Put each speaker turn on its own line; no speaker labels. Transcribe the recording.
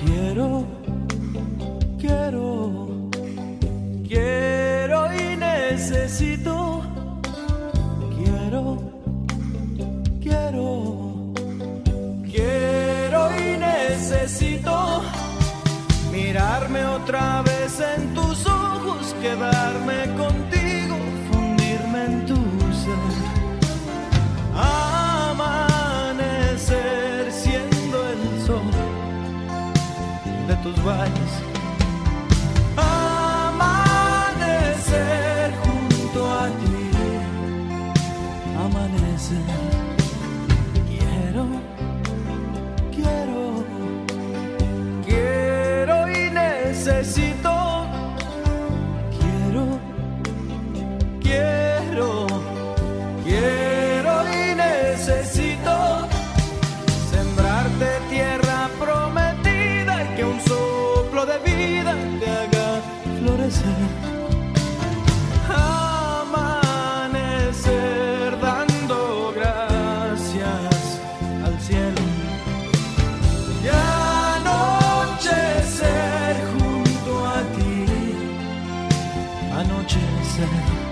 Quiero, quiero, quiero y necesito. Quiero, quiero, quiero y necesito mirarme otra vez en tus ojos, quedarme contigo, fundirme en tu ser, amanecer siendo el sol de tus valles, amanecer junto a ti, amanecer. Quiero, quiero, quiero y necesito. Quiero, quiero, quiero y necesito sembrarte tierra prometida y que un soplo de vida te haga florecer. Amanecer dando gracias al cielo y anochecer junto a ti, anochecer.